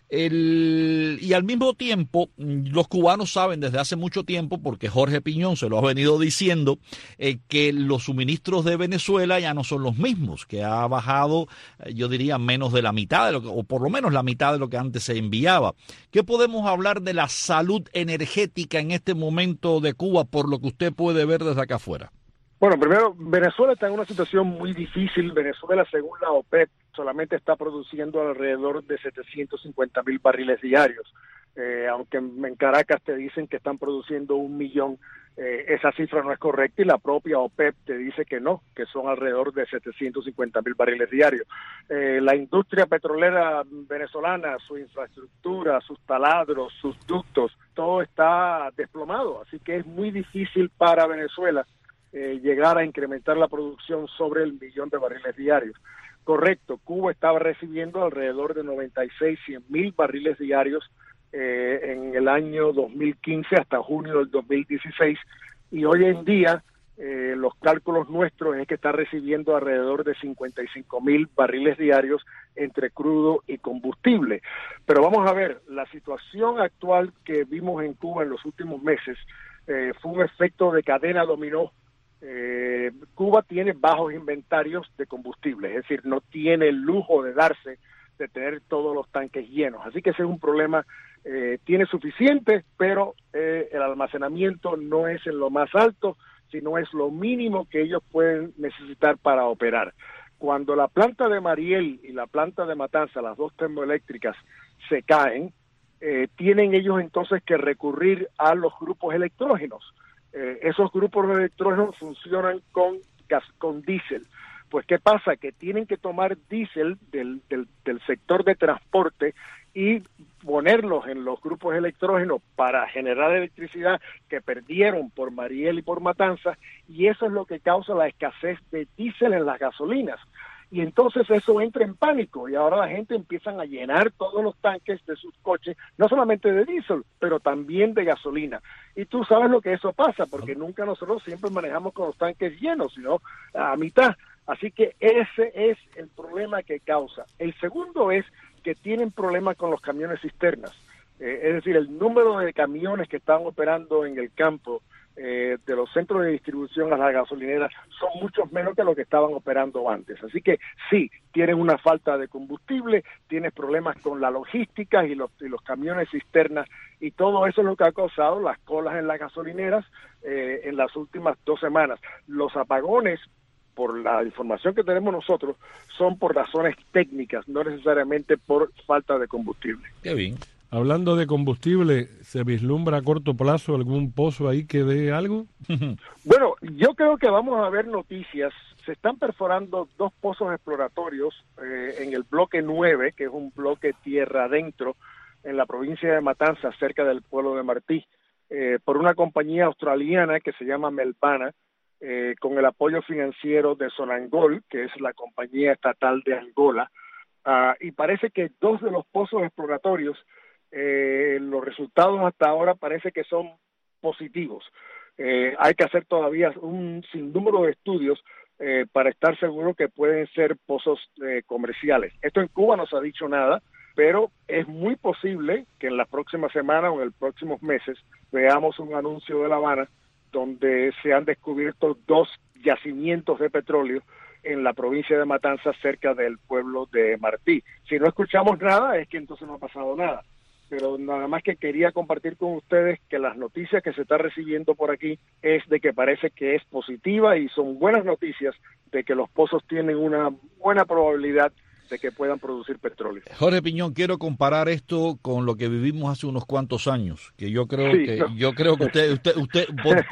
Y al mismo tiempo, los cubanos saben desde hace mucho tiempo, porque Jorge Piñón se lo ha venido diciendo, que los suministros de Venezuela ya no son los mismos, que ha bajado, yo diría, menos de la mitad, o por lo menos la mitad de lo que antes se enviaba. ¿Qué podemos hablar de la salud energética en este momento de Cuba, por lo que usted puede ver desde acá afuera? Bueno, primero, Venezuela está en una situación muy difícil. Venezuela, según la OPEP, solamente está produciendo alrededor de 750,000 barriles diarios. Aunque en Caracas te dicen que están produciendo 1 millón, esa cifra no es correcta y la propia OPEP te dice que no, que son alrededor de 750,000 barriles diarios. La industria petrolera venezolana, su infraestructura, sus taladros, sus ductos, todo está desplomado, así que es muy difícil para Venezuela llegar a incrementar la producción sobre el 1 millón de barriles diarios. Correcto, Cuba estaba recibiendo alrededor de 96,100,000 barriles diarios en el año 2015 hasta junio del 2016, y hoy en día los cálculos nuestros es que está recibiendo alrededor de 55,000 barriles diarios entre crudo y combustible. Pero vamos a ver, la situación actual que vimos en Cuba en los últimos meses fue un efecto de cadena dominó. Cuba tiene bajos inventarios de combustible, es decir, no tiene el lujo de tener todos los tanques llenos, así que ese es un problema. Tiene suficiente, pero el almacenamiento no es en lo más alto, sino es lo mínimo que ellos pueden necesitar para operar. Cuando la planta de Mariel y la planta de Matanza, las dos termoeléctricas, se caen, tienen ellos entonces que recurrir a los grupos electrógenos. Esos grupos de electrógenos funcionan con diésel. Pues, ¿qué pasa? Que tienen que tomar diésel del sector de transporte y ponerlos en los grupos electrógenos para generar electricidad que perdieron por Mariel y por Matanzas, y eso es lo que causa la escasez de diésel en las gasolinas. y entonces eso entra en pánico y ahora la gente empieza a llenar todos los tanques de sus coches, no solamente de diésel, pero también de gasolina. Y tú sabes lo que eso pasa, porque nunca nosotros siempre manejamos con los tanques llenos, sino a mitad. Así que ese es el problema que causa. El segundo es que tienen problemas con los camiones cisternas. Es decir, el número de camiones que están operando en el campo de los centros de distribución a las gasolineras son muchos menos que los que estaban operando antes. Así que sí, tienen una falta de combustible, tienes problemas con la logística y los camiones cisternas, y todo eso es lo que ha causado las colas en las gasolineras en las últimas 2 semanas. Los apagones, por la información que tenemos nosotros, son por razones técnicas, no necesariamente por falta de combustible. Qué bien. Hablando de combustible, ¿se vislumbra a corto plazo algún pozo ahí que dé algo? Bueno, yo creo que vamos a ver noticias. Se están perforando 2 pozos exploratorios en el bloque 9, que es un bloque tierra adentro, en la provincia de Matanzas, cerca del pueblo de Martí, por una compañía australiana que se llama Melvana, con el apoyo financiero de Sonangol, que es la compañía estatal de Angola, y parece que 2 de los pozos exploratorios, los resultados hasta ahora parece que son positivos. Hay que hacer todavía un sinnúmero de estudios para estar seguro que pueden ser pozos comerciales. Esto en Cuba no se ha dicho nada, pero es muy posible que en las próximas semanas o en los próximos meses veamos un anuncio de La Habana donde se han descubierto 2 yacimientos de petróleo en la provincia de Matanzas, cerca del pueblo de Martí. Si no escuchamos nada, es que entonces no ha pasado nada. Pero nada más que quería compartir con ustedes que las noticias que se está recibiendo por aquí es de que parece que es positiva y son buenas noticias de que los pozos tienen una buena probabilidad de que puedan producir petróleo. Jorge Piñón, quiero comparar esto con lo que vivimos hace unos cuantos años, que yo creo yo creo que usted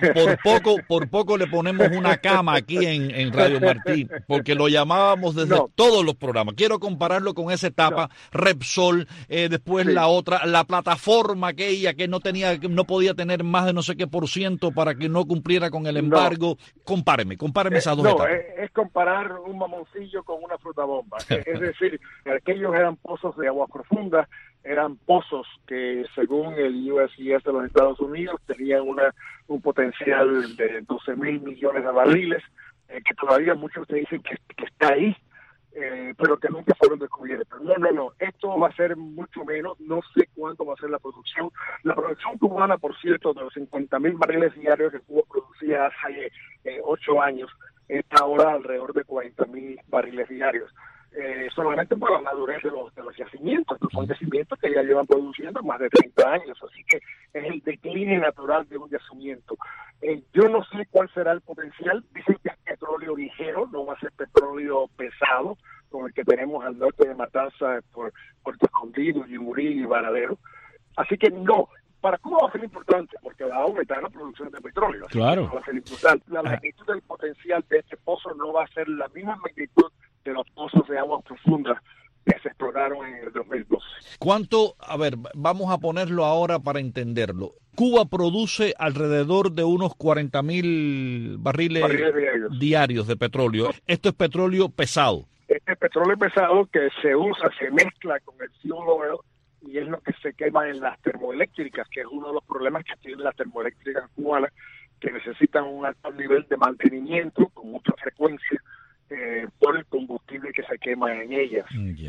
por poco le ponemos una cama aquí en Radio Martí, porque lo llamábamos desde todos los programas. Quiero compararlo con esa etapa, Repsol, después la otra, la plataforma aquella que no podía tener más de no sé qué % para que no cumpliera con el embargo. Compáreme esas dos etapas. Es comparar un mamoncillo con una fruta bomba. Es decir, aquellos eran pozos de aguas profundas, eran pozos que según el USGS de los Estados Unidos tenían un potencial de 12,000 millones de barriles, que todavía muchos te dicen que está ahí, pero que nunca fueron descubiertos. No, esto va a ser mucho menos, no sé cuánto va a ser la producción. La producción cubana, por cierto, de los 50,000 barriles diarios que Cuba producía hace 8 años, está ahora alrededor de 40,000 barriles diarios. Solamente por la madurez de los yacimientos, que son yacimientos que ya llevan produciendo más de 30 años, así que es el decline natural de un yacimiento. Yo no sé cuál será el potencial, dicen que es petróleo ligero, no va a ser petróleo pesado, como el que tenemos al norte de Matanzas, por Puerto Escondido, Yumurí y Varadero, así que no. Para Cuba va a ser importante, porque va a aumentar la producción de petróleo. Claro. Va a ser importante. La magnitud del potencial de este pozo no va a ser la misma magnitud de los pozos de aguas profundas que se exploraron en el 2012. ¿Cuánto? A ver, vamos a ponerlo ahora para entenderlo. Cuba produce alrededor de unos 40,000 barriles diarios de petróleo. Esto es petróleo pesado. Este es petróleo pesado que se mezcla con el fuel oil, y es lo que se quema en las termoeléctricas, que es uno de los problemas que tienen las termoeléctricas cubanas, que necesitan un alto nivel de mantenimiento con mucha frecuencia por el combustible que se quema en ellas.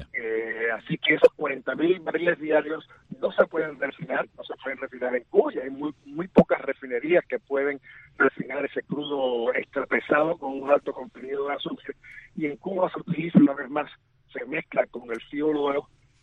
Así que esos 40,000 barriles diarios no se pueden refinar en Cuba. Y hay muy pocas refinerías que pueden refinar ese crudo extra pesado con un alto contenido de azufre. Y en Cuba se utiliza una vez más, se mezcla con el fuel oil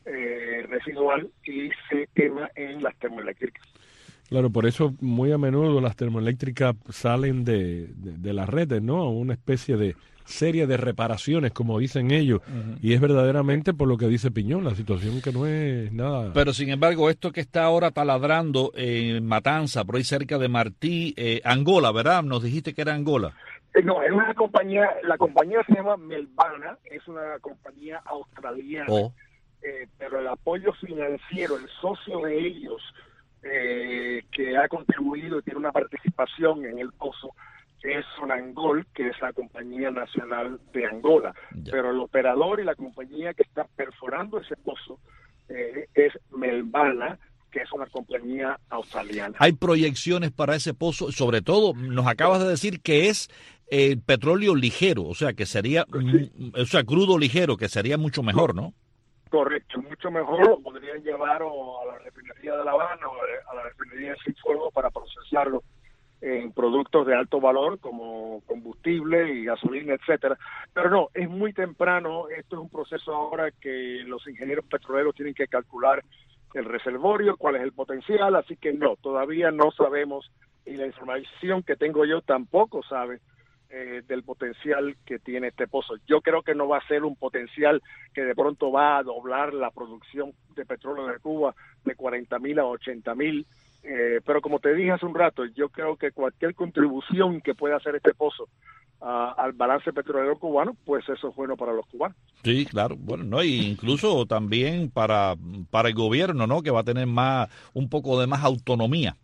residual y se quema en las termoeléctricas. Claro, por eso muy a menudo las termoeléctricas salen de las redes, ¿no? Una especie de serie de reparaciones, como dicen ellos, y es verdaderamente por lo que dice Piñón, la situación que no es nada... Pero sin embargo, esto que está ahora taladrando en Matanza, por ahí cerca de Martí, Angola, ¿verdad? Nos dijiste que era Angola. No, es una compañía, la compañía se llama Melvana, es una compañía australiana, pero el apoyo financiero, el socio de ellos, que ha contribuido y tiene una participación en el pozo, es Sonangol, que es la compañía nacional de Angola. Pero el operador y la compañía que está perforando ese pozo es Melbana, que es una compañía australiana. ¿Hay proyecciones para ese pozo? Sobre todo, nos acabas de decir que es petróleo ligero, o sea, que sería, crudo ligero, que sería mucho mejor, ¿no? Correcto, mucho mejor. Lo podrían llevar o a la refinería de La Habana o a la refinería de Cienfuegos para procesarlo en productos de alto valor como combustible y gasolina, etcétera. Pero no, es muy temprano. Esto es un proceso ahora que los ingenieros petroleros tienen que calcular el reservorio, cuál es el potencial, así que no, todavía no sabemos, y la información que tengo yo tampoco sabe del potencial que tiene este pozo. Yo creo que no va a ser un potencial que de pronto va a doblar la producción de petróleo de Cuba de 40,000 a 80,000, pero como te dije hace un rato, yo creo que cualquier contribución que pueda hacer este pozo al balance petrolero cubano, pues eso es bueno para los cubanos. Sí, claro. Bueno, no, y incluso también para el gobierno, ¿no? Que va a tener un poco de más autonomía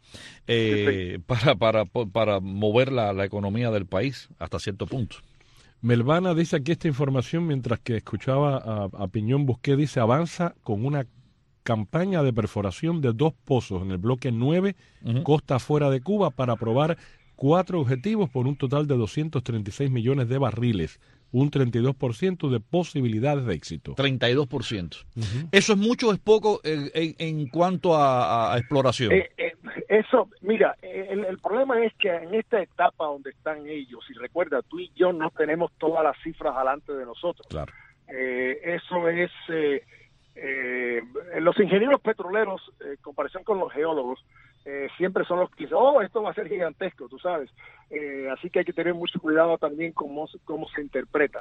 para mover la economía del país hasta cierto punto. Melbana dice aquí esta información, mientras que escuchaba a Piñón Busqué, dice avanza con una campaña de perforación de 2 pozos en el bloque 9, costa afuera de Cuba, para probar 4 objetivos por un total de 236 millones de barriles, un 32% de posibilidades de éxito. 32%. ¿Eso es mucho o es poco en cuanto a exploración? Eso, mira, el problema es que en esta etapa donde están ellos, y recuerda, tú y yo no tenemos todas las cifras delante de nosotros. Claro. Eso es... los ingenieros petroleros, en comparación con los geólogos, siempre son los que dicen, esto va a ser gigantesco, tú sabes. Así que hay que tener mucho cuidado también cómo se interpreta.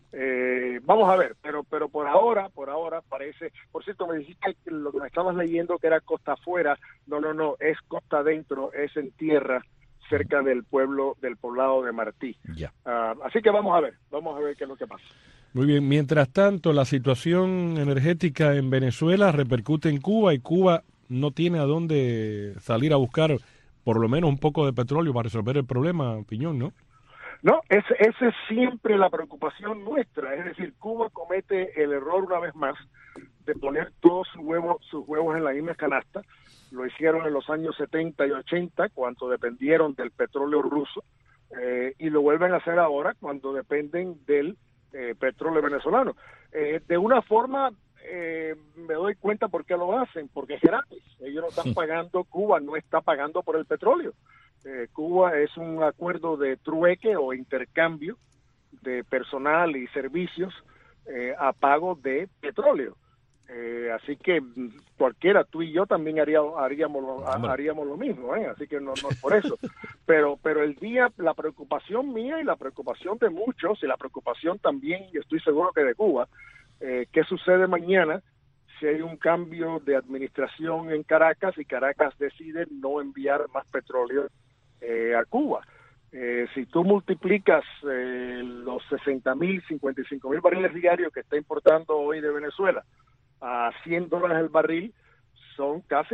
Vamos a ver, pero por ahora parece... Por cierto, me dijiste que lo que me estabas leyendo que era costa afuera. No, es costa adentro, es en tierra, cerca del poblado de Martí. Así que vamos a ver qué es lo que pasa. Muy bien, mientras tanto, la situación energética en Venezuela repercute en Cuba y Cuba no tiene a dónde salir a buscar por lo menos un poco de petróleo para resolver el problema, Piñón, ¿no? No, esa es siempre la preocupación nuestra. Es decir, Cuba comete el error una vez más de poner todos sus huevos en la misma canasta. Lo hicieron en los años 70 y 80 cuando dependieron del petróleo ruso y lo vuelven a hacer ahora cuando dependen del petróleo venezolano. De una forma me doy cuenta por qué lo hacen, porque es gratis. Ellos no están pagando, Cuba no está pagando por el petróleo. Cuba es un acuerdo de trueque o intercambio de personal y servicios a pago de petróleo. Así que cualquiera, tú y yo también haríamos lo mismo, así que no es por eso. Pero la preocupación mía y la preocupación de muchos, y la preocupación también, y estoy seguro que de Cuba, ¿qué sucede mañana si hay un cambio de administración en Caracas y Caracas decide no enviar más petróleo a Cuba? Si tú multiplicas los 60,000, 55,000 barriles diarios que está importando hoy de Venezuela a $100 el barril, son casi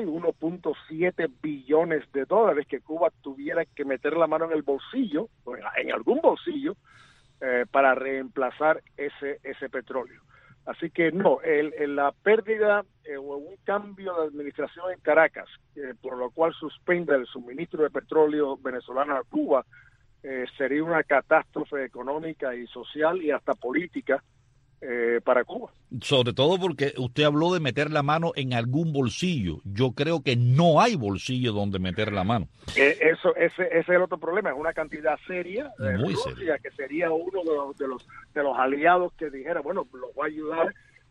1.7 billones de dólares que Cuba tuviera que meter la mano en el bolsillo, en algún bolsillo, para reemplazar ese petróleo. Así que no, la pérdida o un cambio de administración en Caracas, por lo cual suspenda el suministro de petróleo venezolano a Cuba, sería una catástrofe económica y social y hasta política para Cuba. Sobre todo porque usted habló de meter la mano en algún bolsillo. Yo creo que no hay bolsillo donde meter la mano. Ese es el otro problema, es una cantidad seria de muy Rusia, seria, que sería uno de los aliados que dijera, bueno, los va a ayudar.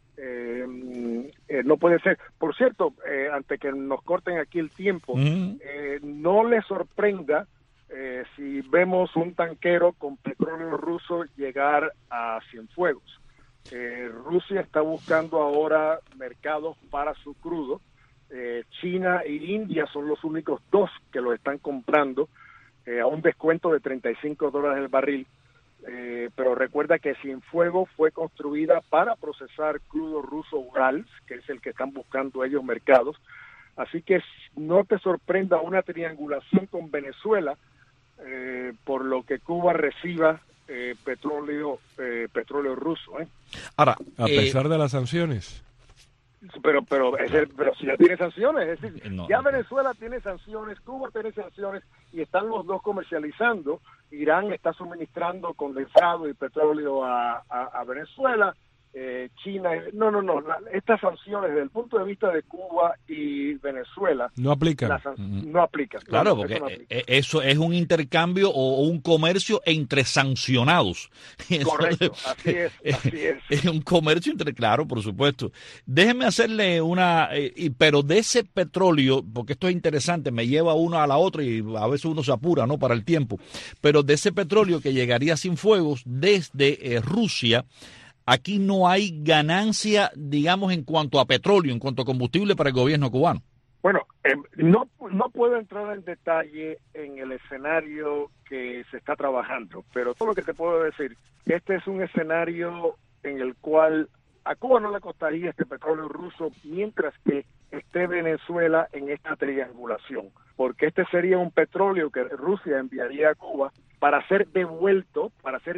No puede ser. Por cierto, antes que nos corten aquí el tiempo, no les sorprenda si vemos un tanquero con petróleo ruso llegar a Cienfuegos. Rusia está buscando ahora mercados para su crudo. China y India son los únicos dos que lo están comprando a un descuento de $35 el barril. Pero recuerda que Cienfuegos fue construida para procesar crudo ruso Urals, que es el que están buscando ellos mercados. Así que no te sorprenda una triangulación con Venezuela por lo que Cuba reciba petróleo ruso. Ahora, a pesar de las sanciones. Pero si ya tiene sanciones, es decir, Venezuela tiene sanciones, Cuba tiene sanciones y están los dos comercializando. Irán está suministrando condensado y petróleo a Venezuela. China, estas sanciones desde el punto de vista de Cuba y Venezuela no aplican. No aplican. Claro, porque eso es un intercambio o un comercio entre sancionados. Correcto, así es. Es un comercio claro, por supuesto. Déjeme hacerle pero de ese petróleo, porque esto es interesante, me lleva uno a la otra y a veces uno se apura, ¿no? Para el tiempo. Pero de ese petróleo que llegaría sin fuegos desde Rusia, aquí no hay ganancia, digamos, en cuanto a petróleo, en cuanto a combustible para el gobierno cubano. Bueno, no puedo entrar en detalle en el escenario que se está trabajando, pero todo lo que te puedo decir, este es un escenario en el cual a Cuba no le costaría este petróleo ruso mientras que esté Venezuela en esta triangulación, porque este sería un petróleo que Rusia enviaría a Cuba para ser devuelto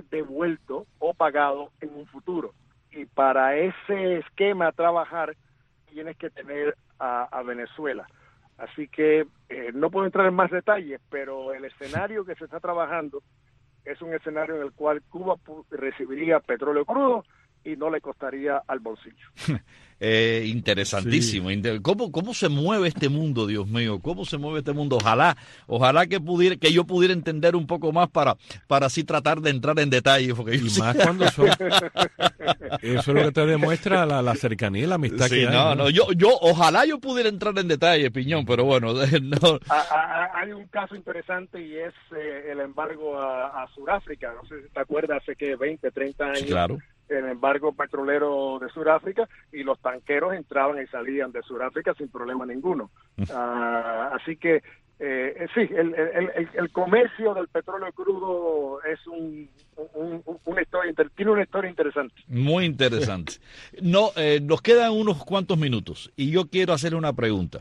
o pagado en un futuro. Y para ese esquema trabajar tienes que tener a Venezuela. Así que no puedo entrar en más detalles, pero el escenario que se está trabajando es un escenario en el cual Cuba recibiría petróleo crudo y no le costaría al bolsillo. Interesantísimo. Sí. ¿Cómo se mueve este mundo, Dios mío? ¿Cómo se mueve este mundo? Ojalá que yo pudiera entender un poco más para así tratar de entrar en detalle. Porque más cuando son... Eso es lo que te demuestra la cercanía y la amistad que hay. Yo ojalá yo pudiera entrar en detalle, Piñón, pero bueno. No. Hay un caso interesante y es el embargo a Sudáfrica. No sé si te acuerdas, hace 20, 30 años. Claro. El embargo petrolero de Sudáfrica y los tanqueros entraban y salían de Sudáfrica sin problema ninguno. Así que sí, el comercio del petróleo crudo es una historia, tiene una historia interesante. Muy interesante. Nos quedan unos cuantos minutos y yo quiero hacer una pregunta.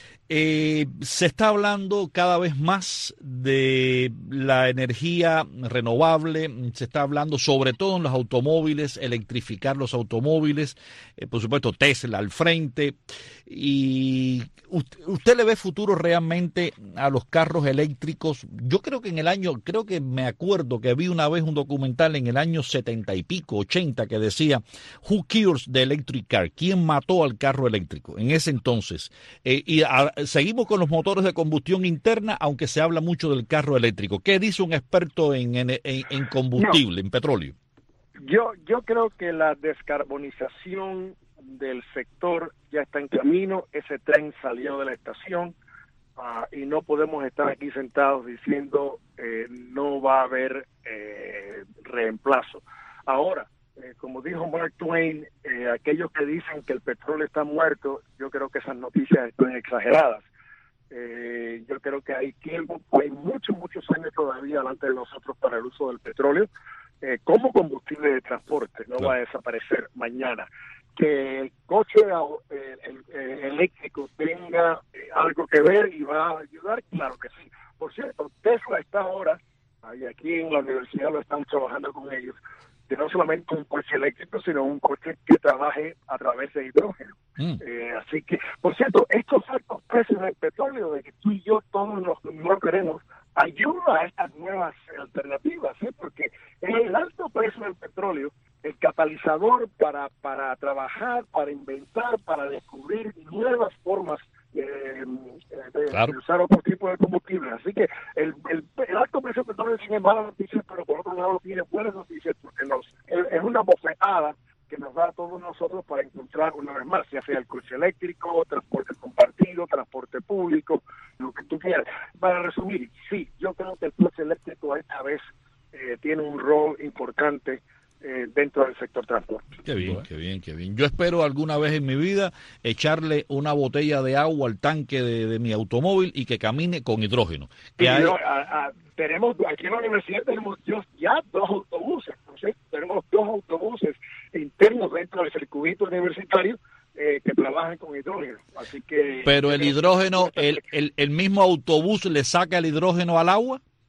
Se está hablando cada vez más de la energía renovable, se está hablando sobre todo en los automóviles, electrificar los automóviles, por supuesto Tesla al frente, y ¿usted le ve futuro realmente a los carros eléctricos? Yo creo que me acuerdo que vi una vez un documental en el año 70 y pico, 80, que decía Who Kills the Electric Car? ¿Quién mató al carro eléctrico? En ese entonces. Seguimos con los motores de combustión interna, aunque se habla mucho del carro eléctrico. ¿Qué dice un experto en combustible, en petróleo? Yo creo que la descarbonización del sector ya está en camino. Ese tren salió de la estación y no podemos estar aquí sentados diciendo no va a haber reemplazo. Ahora, como dijo Mark Twain, aquellos que dicen que el petróleo está muerto, yo creo que esas noticias están exageradas. Yo creo que hay tiempo, hay muchos años todavía delante de nosotros para el uso del petróleo como combustible de transporte. No va a desaparecer mañana. Que el coche eléctrico tenga algo que ver y va a ayudar, claro que sí. Por cierto, Tesla está ahora, y aquí en la universidad lo estamos trabajando con ellos, de no solamente un coche eléctrico, sino un coche que trabaje a través de hidrógeno. Así que, por cierto, estos altos precios del petróleo, de que tú y yo todos no queremos, ayuda a estas nuevas alternativas, porque el alto precio del petróleo, el catalizador para trabajar, para inventar, para descubrir nuevas formas de usar otro tipo de combustible. Así que el alto precio del petróleo tiene malas noticias, pero por otro lado tiene buenas noticias, porque es una bofetada que nos da a todos nosotros para encontrar una vez más, ya sea el coche eléctrico, transporte compartido, transporte público, lo que tú quieras. Para resumir, sí, yo creo que el coche eléctrico esta vez tiene un rol importante dentro del sector transporte. Qué bien. Yo espero alguna vez en mi vida echarle una botella de agua al tanque de mi automóvil y que camine con hidrógeno. Tenemos aquí en la universidad tenemos ya 2 autobuses, ¿sí? Tenemos 2 autobuses internos dentro del circuito universitario que trabajan con hidrógeno. Así que. Pero el hidrógeno, el mismo autobús le saca el hidrógeno al agua.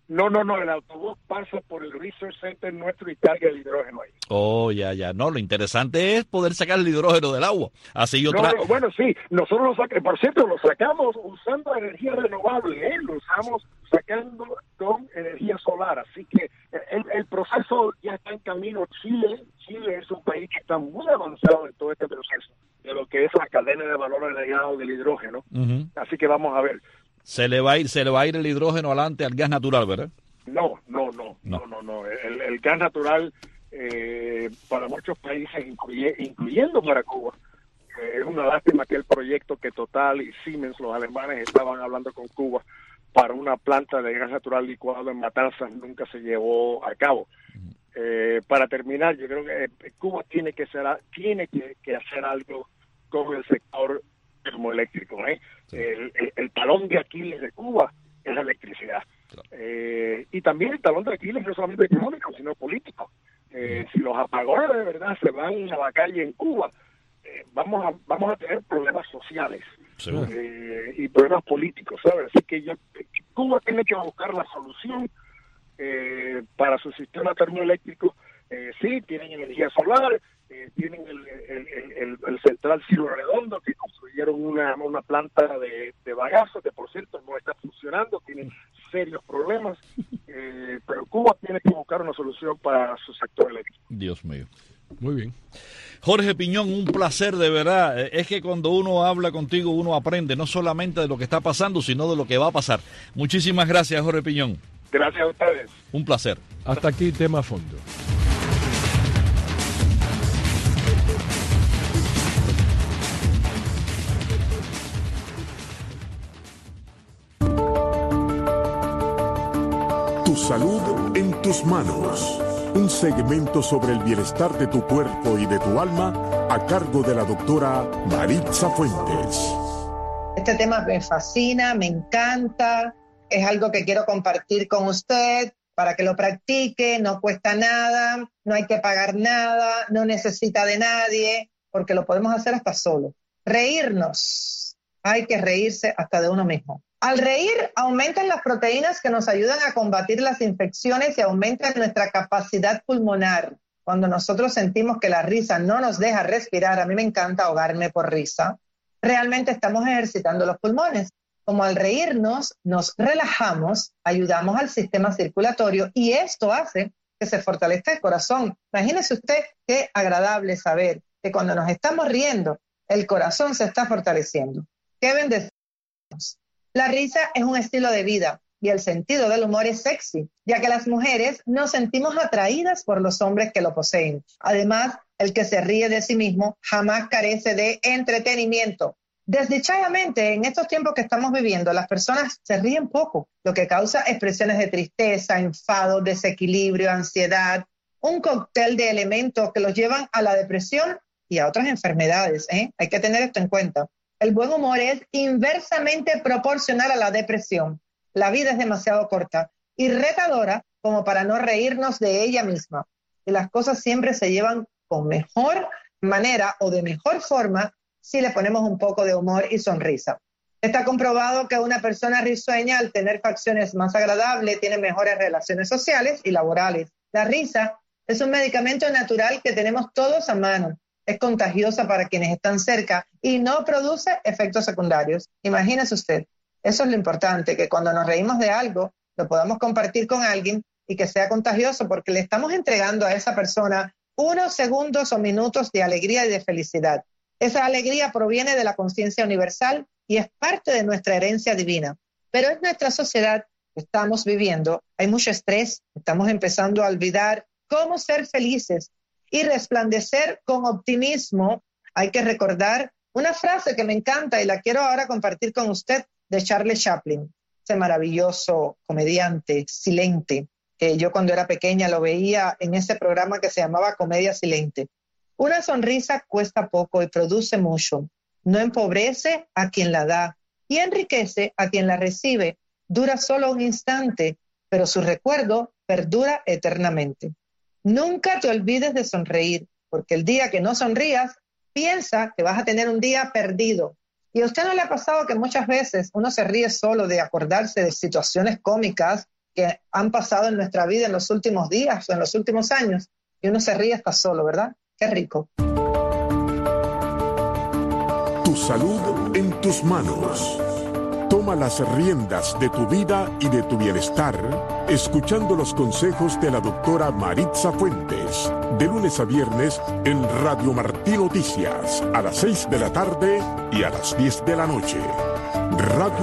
No, el autobús pasa por el Research Center nuestro y carga el hidrógeno ahí. Oh, ya. No, lo interesante es poder sacar el hidrógeno del agua. Así yo bueno, sí, nosotros lo sacamos, por cierto, lo sacamos usando energía renovable, lo usamos sacando con energía solar, así que el proceso ya está en camino. Chile es un país que está muy avanzado en todo este proceso, de lo que es la cadena de valor agregado del hidrógeno, así que vamos a ver. Se le va a ir el hidrógeno adelante al gas natural, ¿verdad? No. El gas natural para muchos países, incluyendo para Cuba, es una lástima que el proyecto que Total y Siemens, los alemanes, estaban hablando con Cuba para una planta de gas natural licuado en Matanzas nunca se llevó a cabo. Para terminar, yo creo que Cuba tiene que hacer algo con el sector termoeléctrico. El talón de Aquiles de Cuba es la electricidad. Y también el talón de Aquiles no solamente económico, sino político. Si los apagones de verdad se van a la calle en Cuba, vamos a tener problemas sociales y problemas políticos, ¿sabes? Así que Cuba tiene que buscar la solución para su sistema termoeléctrico. Sí, tienen energía solar, tienen el central Cielo Redondo, que construyeron una planta de bagazo, que por cierto no está funcionando, tienen serios problemas, pero Cuba tiene que buscar una solución para su sector eléctrico. Dios mío. Muy bien. Jorge Piñón, un placer de verdad. Es que cuando uno habla contigo, uno aprende no solamente de lo que está pasando, sino de lo que va a pasar. Muchísimas gracias, Jorge Piñón. Gracias a ustedes. Un placer. Hasta aquí Tema a Fondo. Tu salud en tus manos. Un segmento sobre el bienestar de tu cuerpo y de tu alma a cargo de la doctora Maritza Fuentes. Este tema me fascina, me encanta, es algo que quiero compartir con usted para que lo practique, no cuesta nada, no hay que pagar nada, no necesita de nadie, porque lo podemos hacer hasta solo. Reírnos, hay que reírse hasta de uno mismo. Al reír, aumentan las proteínas que nos ayudan a combatir las infecciones y aumentan nuestra capacidad pulmonar. Cuando nosotros sentimos que la risa no nos deja respirar, a mí me encanta ahogarme por risa, realmente estamos ejercitando los pulmones. Como al reírnos, nos relajamos, ayudamos al sistema circulatorio y esto hace que se fortalezca el corazón. Imagínese usted qué agradable saber que cuando nos estamos riendo, el corazón se está fortaleciendo. ¡Qué bendecimos! La risa es un estilo de vida y el sentido del humor es sexy, ya que las mujeres nos sentimos atraídas por los hombres que lo poseen. Además, el que se ríe de sí mismo jamás carece de entretenimiento. Desdichadamente, en estos tiempos que estamos viviendo, las personas se ríen poco, lo que causa expresiones de tristeza, enfado, desequilibrio, ansiedad, un cóctel de elementos que los llevan a la depresión y a otras enfermedades. Hay que tener esto en cuenta. El buen humor es inversamente proporcional a la depresión. La vida es demasiado corta y retadora como para no reírnos de ella misma. Y las cosas siempre se llevan con mejor manera o de mejor forma si le ponemos un poco de humor y sonrisa. Está comprobado que una persona risueña, al tener facciones más agradables, tiene mejores relaciones sociales y laborales. La risa es un medicamento natural que tenemos todos a mano. Es contagiosa para quienes están cerca y no produce efectos secundarios. Imagínese usted, eso es lo importante, que cuando nos reímos de algo, lo podamos compartir con alguien y que sea contagioso, porque le estamos entregando a esa persona unos segundos o minutos de alegría y de felicidad. Esa alegría proviene de la conciencia universal y es parte de nuestra herencia divina. Pero en nuestra sociedad que estamos viviendo, hay mucho estrés, estamos empezando a olvidar cómo ser felices y resplandecer con optimismo. Hay que recordar una frase que me encanta y la quiero ahora compartir con usted, de Charles Chaplin, ese maravilloso comediante silente. Yo cuando era pequeña lo veía en ese programa que se llamaba Comedia Silente. Una sonrisa cuesta poco y produce mucho. No empobrece a quien la da y enriquece a quien la recibe. Dura solo un instante, pero su recuerdo perdura eternamente. Nunca te olvides de sonreír, porque el día que no sonrías, piensa que vas a tener un día perdido. ¿Y a usted no le ha pasado que muchas veces uno se ríe solo de acordarse de situaciones cómicas que han pasado en nuestra vida en los últimos días o en los últimos años, y uno se ríe hasta solo, ¿verdad? Qué rico. Tu salud en tus manos. Toma las riendas de tu vida y de tu bienestar, escuchando los consejos de la doctora Maritza Fuentes, de lunes a viernes en Radio Martí Noticias, a las 6 de la tarde y a las 10 de la noche. Radio